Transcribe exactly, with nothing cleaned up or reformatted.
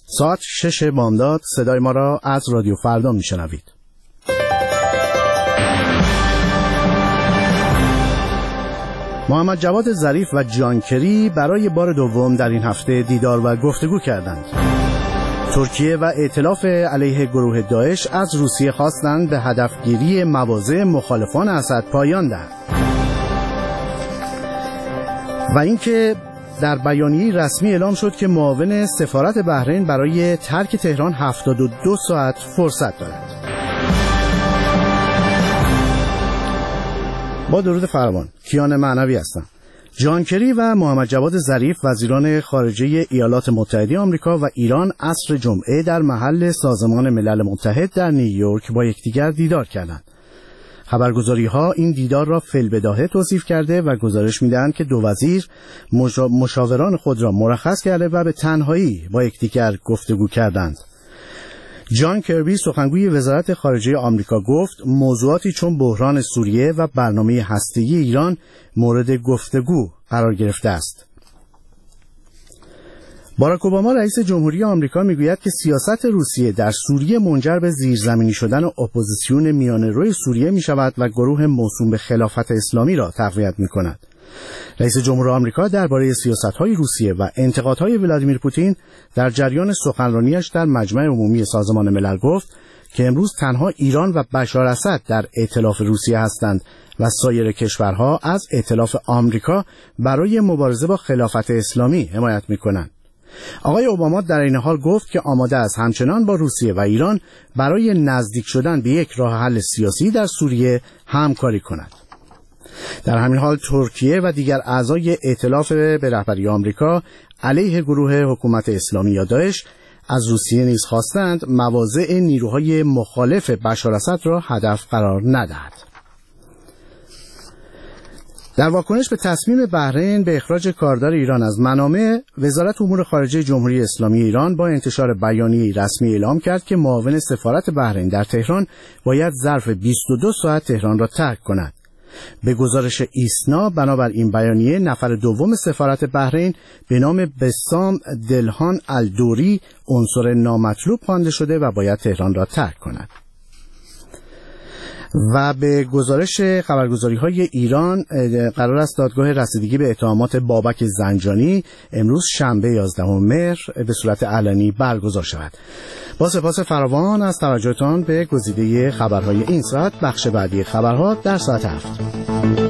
ساعت شش بامداد صدای ما را از رادیو فردا میشنوید. محمد جواد ظریف و جان کری برای بار دوم در این هفته دیدار و گفتگو کردند. ترکیه و ائتلاف علیه گروه داعش از روسیه خواستند به هدفگیری مواضع مخالفان اسد پایان دهد. و اینکه در بیانیه رسمی اعلام شد که معاون سفارت بحرین برای ترک تهران هفتاد و دو ساعت فرصت دارد. با درود فراوان، کیان معنوی هستم. جان کری و محمد جواد ظریف وزیران خارجه ایالات متحده آمریکا و ایران عصر جمعه در محل سازمان ملل متحد در نیویورک با یکدیگر دیدار کردند. خبرگزاری‌ها این دیدار را فی‌البداهه توصیف کرده و گزارش می‌دهند که دو وزیر مشاوران خود را مرخص کرده و به تنهایی با یکدیگر گفتگو کردند. جان کربی سخنگوی وزارت خارجه آمریکا گفت موضوعاتی چون بحران سوریه و برنامه هسته‌ای ایران مورد گفتگو قرار گرفته است. باراک اوباما رئیس جمهوری آمریکا میگوید که سیاست روسیه در سوریه منجر به زیرزمینی شدن اپوزیسیون میانه‌روی سوریه می شود و گروه موسوم به خلافت اسلامی را تقویت می کند. رئیس جمهور آمریکا درباره سیاست‌های روسیه و انتقادهای ولادیمیر پوتین در جریان سخنرانیش در مجمع عمومی سازمان ملل گفت که امروز تنها ایران و بشار اسد در ائتلاف روسیه هستند و سایر کشورها از ائتلاف آمریکا برای مبارزه با خلافت اسلامی حمایت می‌کنند. آقای اوباما در این حال گفت که آماده است همچنان با روسیه و ایران برای نزدیک شدن به یک راه حل سیاسی در سوریه همکاری کند. در همین حال ترکیه و دیگر اعضای ائتلاف به رهبری آمریکا علیه گروه حکومت اسلامی یا داعش از روسیه نیز خواستند مواضع نیروهای مخالف بشار اسد را هدف قرار ندهد. در واکنش به تصمیم بحرین به اخراج کاردار ایران از منامه، وزارت امور خارجه جمهوری اسلامی ایران با انتشار بیانیه رسمی اعلام کرد که معاون سفارت بحرین در تهران باید ظرف بیست و دو ساعت تهران را ترک کند. به گزارش ایسنا بنابر این بیانیه نفر دوم سفارت بحرین به نام بسام دلهان الدوری عنصر نامطلوب خوانده شده و باید تهران را ترک کند. و به گزارش خبرگزاری‌های ایران قرار است دادگاه رسیدگی به اتهامات بابک زنجانی امروز شنبه یازدهم مهر به صورت علنی برگزار شود. با سپاس فراوان از توجهتان به گزیده خبرهای این ساعت، بخش بعدی خبرها در ساعت هفت.